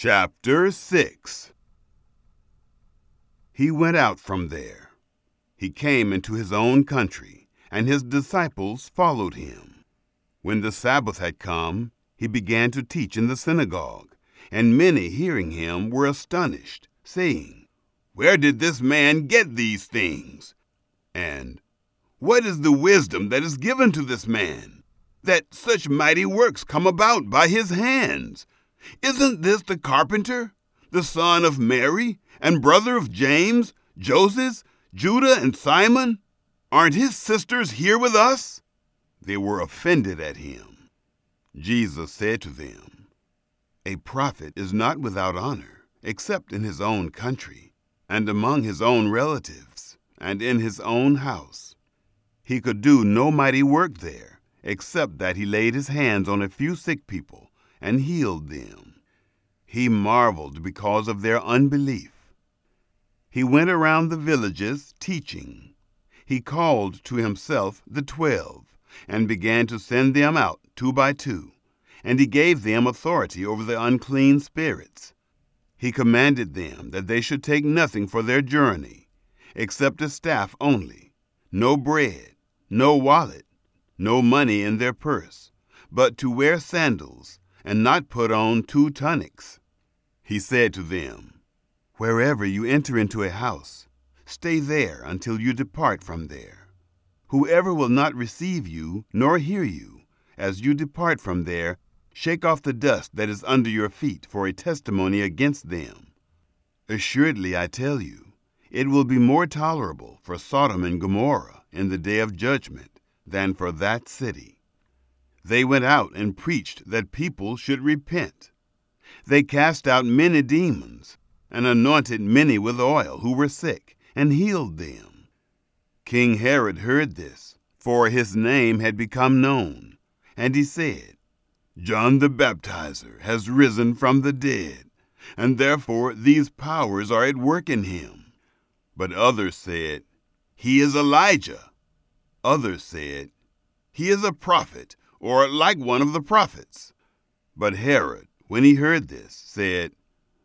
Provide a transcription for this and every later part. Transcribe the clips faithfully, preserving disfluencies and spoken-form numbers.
Chapter six. He went out from there. He came into his own country, and his disciples followed him. When the Sabbath had come, he began to teach in the synagogue, and many hearing him were astonished, saying, "Where did this man get these things? And what is the wisdom that is given to this man, that such mighty works come about by his hands? Isn't this the carpenter, the son of Mary, and brother of James, Joseph, Judah, and Simon? Aren't his sisters here with us?" They were offended at him. Jesus said to them, "A prophet is not without honor, except in his own country, and among his own relatives, and in his own house." He could do no mighty work there, except that he laid his hands on a few sick people and healed them. He marveled because of their unbelief. He went around the villages teaching. He called to himself the twelve, and began to send them out two by two, and he gave them authority over the unclean spirits. He commanded them that they should take nothing for their journey, except a staff only, no bread, no wallet, no money in their purse, but to wear sandals, and not put on two tunics. He said to them, "Wherever you enter into a house, stay there until you depart from there. Whoever will not receive you nor hear you, as you depart from there, shake off the dust that is under your feet for a testimony against them. Assuredly, I tell you, it will be more tolerable for Sodom and Gomorrah in the day of judgment than for that city." They went out and preached that people should repent. They cast out many demons, and anointed many with oil who were sick, and healed them. King Herod heard this, for his name had become known, and he said, "John the Baptizer has risen from the dead, and therefore these powers are at work in him." But others said, "He is Elijah." Others said, "He is a prophet, or like one of the prophets." But Herod, when he heard this, said,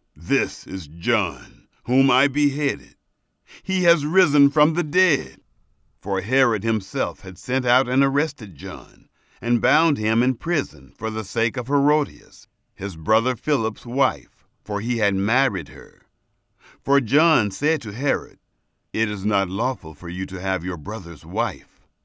"This is John, whom I beheaded. He has risen from the dead." For Herod himself had sent out and arrested John, and bound him in prison for the sake of Herodias, his brother Philip's wife, for he had married her. For John said to Herod, "It is not lawful for you to have your brother's wife."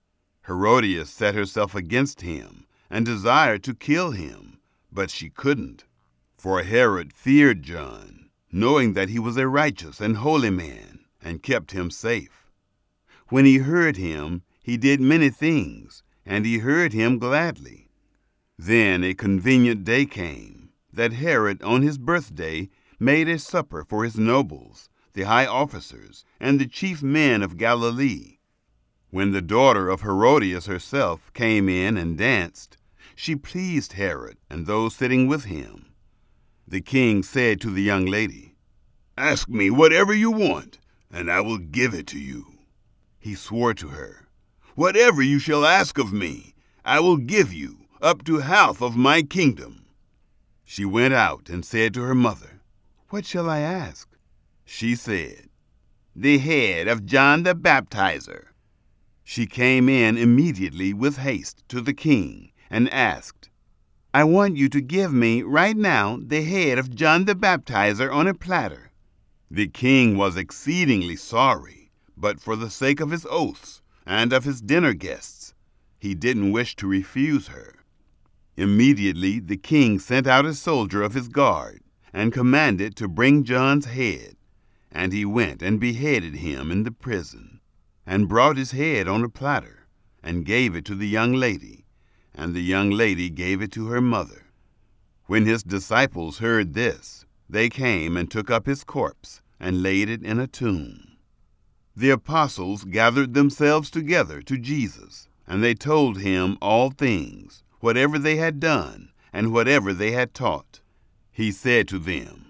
Herodias set herself against him, and desired to kill him, but she couldn't. For Herod feared John, knowing that he was a righteous and holy man, and kept him safe. When he heard him, he did many things, and he heard him gladly. Then a convenient day came, that Herod on his birthday made a supper for his nobles, the high officers, and the chief men of Galilee. When the daughter of Herodias herself came in and danced, she pleased Herod and those sitting with him. The king said to the young lady, "Ask me whatever you want, and I will give it to you." He swore to her, "Whatever you shall ask of me, I will give you, up to half of my kingdom." She went out and said to her mother, "What shall I ask?" She said, "The head of John the Baptizer." She came in immediately with haste to the king and asked, "I want you to give me right now the head of John the Baptizer on a platter." The king was exceedingly sorry, but for the sake of his oaths and of his dinner guests, he didn't wish to refuse her. Immediately the king sent out a soldier of his guard and commanded to bring John's head, and he went and beheaded him in the prison, and brought his head on a platter, and gave it to the young lady, and the young lady gave it to her mother. When his disciples heard this, they came and took up his corpse, and laid it in a tomb. The apostles gathered themselves together to Jesus, and they told him all things, whatever they had done, and whatever they had taught. He said to them,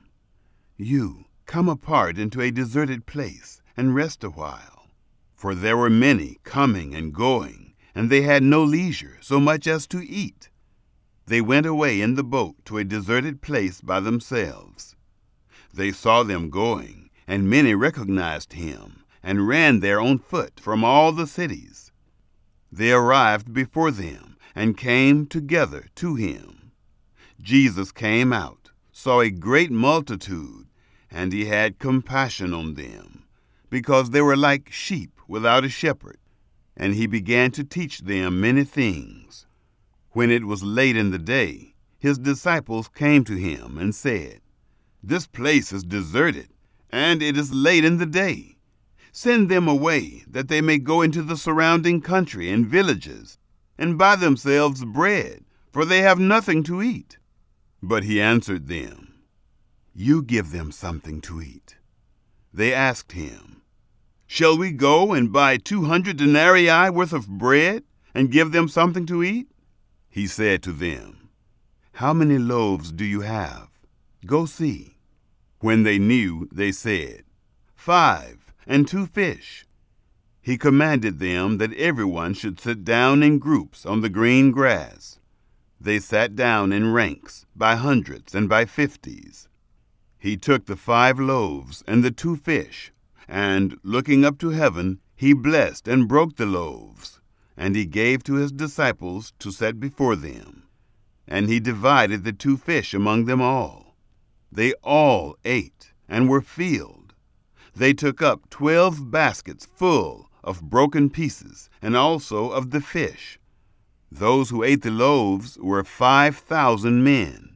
"You come apart into a deserted place, and rest a while." For there were many coming and going, and they had no leisure so much as to eat. They went away in the boat to a deserted place by themselves. They saw them going, and many recognized him, and ran there on foot from all the cities. They arrived before them, and came together to him. Jesus came out, saw a great multitude, and he had compassion on them, because they were like sheep without a shepherd, and he began to teach them many things. When it was late in the day, his disciples came to him and said, "This place is deserted, and it is late in the day. Send them away, that they may go into the surrounding country and villages, and buy themselves bread, for they have nothing to eat." But he answered them, "You give them something to eat." They asked him, "Shall we go and buy two hundred denarii worth of bread and give them something to eat?" He said to them, "How many loaves do you have? Go see." When they knew, they said, "Five, and two fish." He commanded them that everyone should sit down in groups on the green grass. They sat down in ranks, by hundreds and by fifties. He took the five loaves and the two fish, and, looking up to heaven, he blessed and broke the loaves, and he gave to his disciples to set before them. And he divided the two fish among them all. They all ate and were filled. They took up twelve baskets full of broken pieces, and also of the fish. Those who ate the loaves were five thousand men.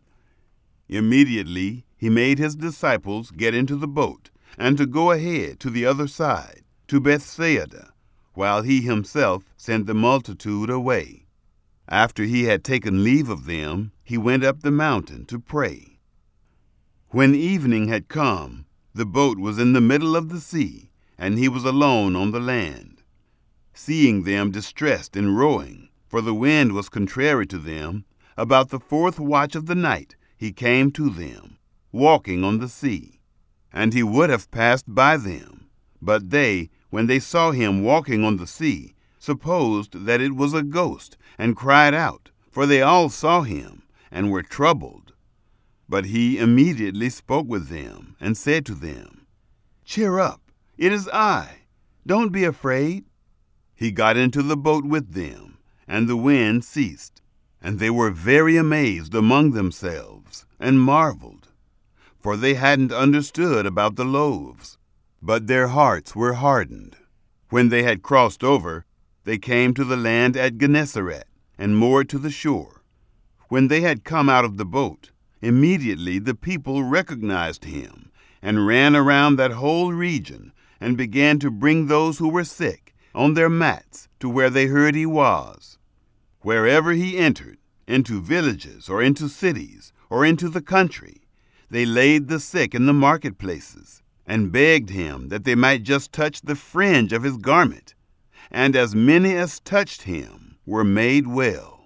Immediately he made his disciples get into the boat, and to go ahead to the other side, to Bethsaida, while he himself sent the multitude away. After he had taken leave of them, he went up the mountain to pray. When evening had come, the boat was in the middle of the sea, and he was alone on the land. Seeing them distressed in rowing, for the wind was contrary to them, about the fourth watch of the night he came to them, walking on the sea. And he would have passed by them, but they, when they saw him walking on the sea, supposed that it was a ghost, and cried out, for they all saw him, and were troubled. But he immediately spoke with them, and said to them, "Cheer up, it is I. Don't be afraid." He got into the boat with them, and the wind ceased, and they were very amazed among themselves, and marveled, for they hadn't understood about the loaves, but their hearts were hardened. When they had crossed over, they came to the land at Gennesaret, and moored to the shore. When they had come out of the boat, immediately the people recognized him, and ran around that whole region, and began to bring those who were sick on their mats to where they heard he was. Wherever he entered, into villages or into cities or into the country, they laid the sick in the marketplaces, and begged him that they might just touch the fringe of his garment. And as many as touched him were made well.